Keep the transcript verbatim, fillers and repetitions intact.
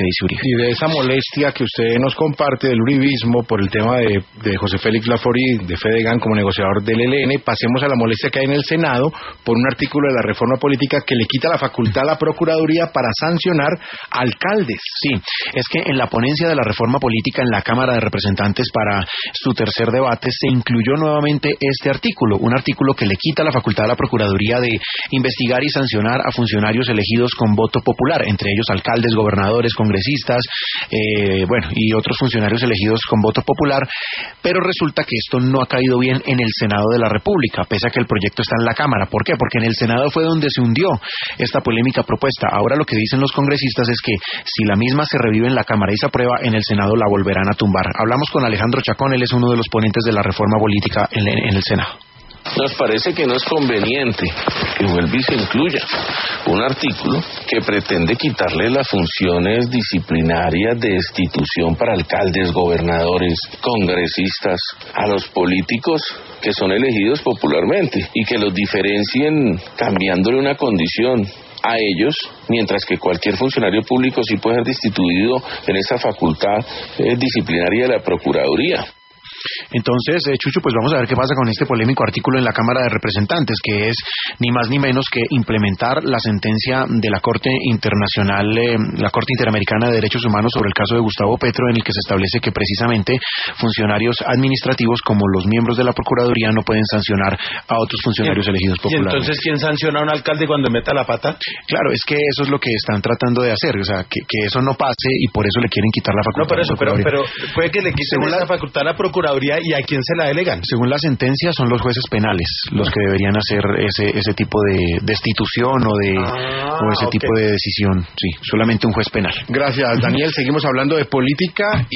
que dice Uribe. Y de esa molestia que usted nos comparte del uribismo por el tema de, de José Félix Laforí, de Fedegan como negociador del E L N, pasemos a la molestia que hay en el Senado por un artículo de la reforma política que le quita la facultad a la Procuraduría para sancionar alcaldes. Sí, es que en la ponencia de la reforma política en la Cámara de Representantes para su tercer debate se incluyó nuevamente este artículo, un artículo que le quita la facultad a la Procuraduría de investigar y sancionar a funcionarios elegidos con voto popular, entre ellos alcaldes, gobernadores, congresistas, eh, bueno, y otros funcionarios elegidos con voto popular, pero resulta que esto no ha caído bien en el Senado de la República, pese a que el proyecto está en la Cámara. ¿Por qué? Porque en el Senado fue donde se hundió esta polémica propuesta. Ahora lo que dicen los congresistas es que si la misma se revive en la Cámara y se aprueba, en el Senado la volverán a tumbar. Hablamos con Alejandro Chacón, él es uno de los ponentes de la reforma política en, en el Senado. Nos parece que no es conveniente que vuelva y se incluya un artículo que pretende quitarle las funciones disciplinarias de destitución para alcaldes, gobernadores, congresistas, a los políticos que son elegidos popularmente y que los diferencien cambiándole una condición a ellos, mientras que cualquier funcionario público sí puede ser destituido en esa facultad eh, disciplinaria de la Procuraduría. Entonces, eh, Chucho, pues vamos a ver qué pasa con este polémico artículo en la Cámara de Representantes, que es ni más ni menos que implementar la sentencia de la Corte Internacional, eh, la Corte Interamericana de Derechos Humanos sobre el caso de Gustavo Petro, en el que se establece que precisamente funcionarios administrativos como los miembros de la Procuraduría no pueden sancionar a otros funcionarios elegidos popularmente. ¿Y entonces quién sanciona a un alcalde cuando meta la pata? Claro, es que eso es lo que están tratando de hacer, o sea, que, que eso no pase y por eso le quieren quitar la facultad. No, pero eso, pero, pero puede que le quiten la facultad a la Procuraduría. ¿Y a quién se la delegan? Según la sentencia son los jueces penales los que deberían hacer ese ese tipo de destitución o de ah, o ese okay. tipo de decisión. Sí, solamente un juez penal. Gracias, Daniel. Seguimos hablando de política.